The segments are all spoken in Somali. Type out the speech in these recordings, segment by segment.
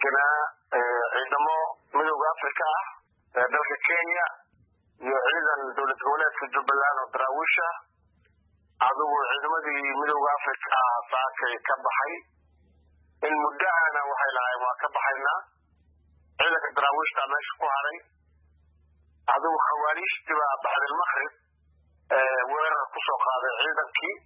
deganaa ciidamo midowga Afrika ah dalka Kenya iyo ciidan dowlad goboleedka Jubbaland oo daraawisha adigu ciidamadii midowga Afrika saakay ka baxay in muddaana waxay lahayd waa ka baxayna ciidanka daraawishta meesha ku haray adigu xawaariishtiba bacda al-maghrib weerar ku soo qaaday ciidankii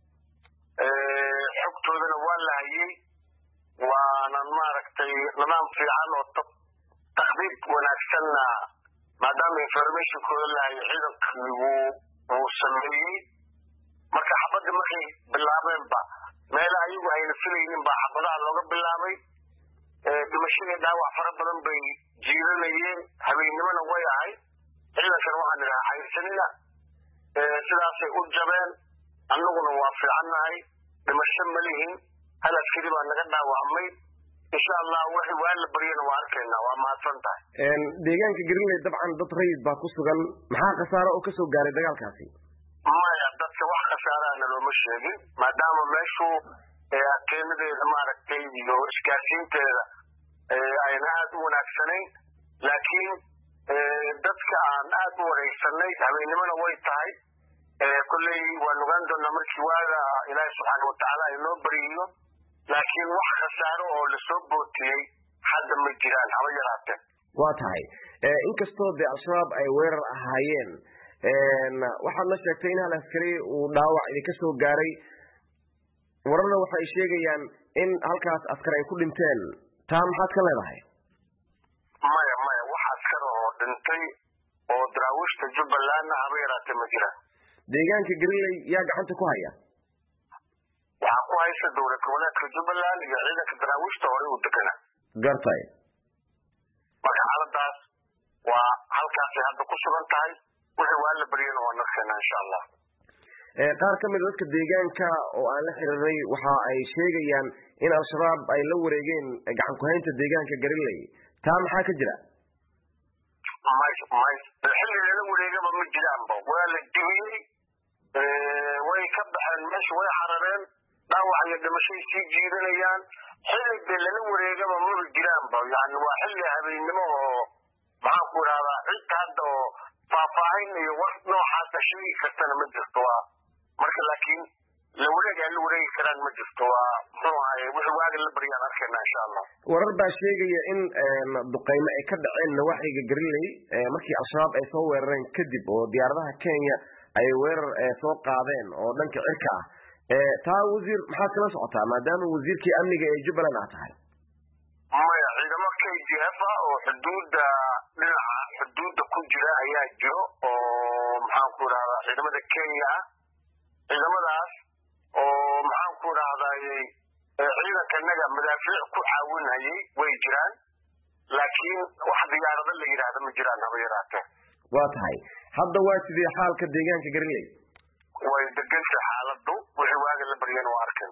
xogtoodana waa la hayay waana maaragtay nidaam fiican oo taqdiid wanaagsanna maadaama information-kooda la hayay ciidankii wuu sameeyey marka xabadda markay bilaabeenba meelaha ayagu ayna filaynin baa xabadaha looga bilaabay dhimashadii dhaawac fara badan bay jiidanayeen habeennimona way ahay ciidankana waxaan idhahaa xayirsanida sidaasay u jabeen annaguna waa fiicannahay dhimasho ma lihin hal askari baa naga dhaawacmay insha allah wixii waa la baryana waa arkaynaa waa mahadsan tahay deegaanka Greenley dabcan dad rayid baa ku sugan maxaa khasaaro oo ka soo gaaray dagaalkaasi maya dadka wax khasaarana looma sheegin maadaama meeshu qiimadeeda maaragtay iyo isgaarsiinteeda ayna aad u wanaagsanayn laakiin dadka aan aad u wareysanay habeennimona way tahay kulley waan ogaan doonaa markii waaga ilaahay subxaana watacaala inoo bariyo laakiin wax khasaaro oo lasoo bootiyey hadda ma jiraan haba yaraatee waa tahay inkastoo dee al-shabaab ay weerar ahaayeen waxaad la sheegtay in hal askari uu dhaawac idinka soo gaaray wararna waxay sheegayaan in halkaas askar ay ku dhinteen taa maxaad ka leedahay maya wax askar oo dhintay oo daraawishta Jubbaland haba yaraatee ma jiraan deegaanka Greenley yaa gacanta ku haya waxaa ku haysa dowlad goboleedka Jubbaland iyo ciidanka daraawishta hore u deganaa gartay marka xaaladaas waa halkaasay hadda ku sugan tahay wixii waa la baryana waa nafkeena insha allah qaar ka mid ah dadka deegaanka oo aan la xiriiray waxa ay sheegayaan in al-shabaab ay la wareegeen gacan ku haynta deegaanka Greenley taa maxaa ka jira xilli la wareegaba ma jiraanba waa la jibiyey way ka baxeen meesha way xarareen dhaawac iyo dhimashay sii jiidanayaan xilli dee lala wareegaba maba jiraanba yani waa xilli habeennimo oo maxaan ku idhahdaa cidta hadda oo faahfaahin iyo war noocaasa sheegi kartana ma jirto waa marka laakiin la wareegi karaan ma jirto waa muxuu ahaye wixii waaga la baryaan arkayna insha allah warar baa sheegaya in duqeymo ay ka dhaceen nawaaxiga Greenley markii al-shabaab ay soo weerareen kadib oo diyaaradaha Kenya ay weerar soo qaadeen oo dhanka cirka ah taa wasiir maxaad kala socotaa maadaama wasiirkii amniga ee Jubbaland aad tahay maya ciidamo KDF oo dhinaca xuduudda ku jira ayaa jiro oo maxaan ku idhahdaa ciidamada Kenya ciidamadaas oo maxaan ku idhahdayey ciidankanaga madaafiic ku caawinayay way jiraan laakiin wax diyaarado la yidhaahdo ma jiraan haba yaraatee waa tahay hadda waa sidii xaalka deegaanka Greenley way degan tahay xaaladdu wixii waaga la baryana waa arkay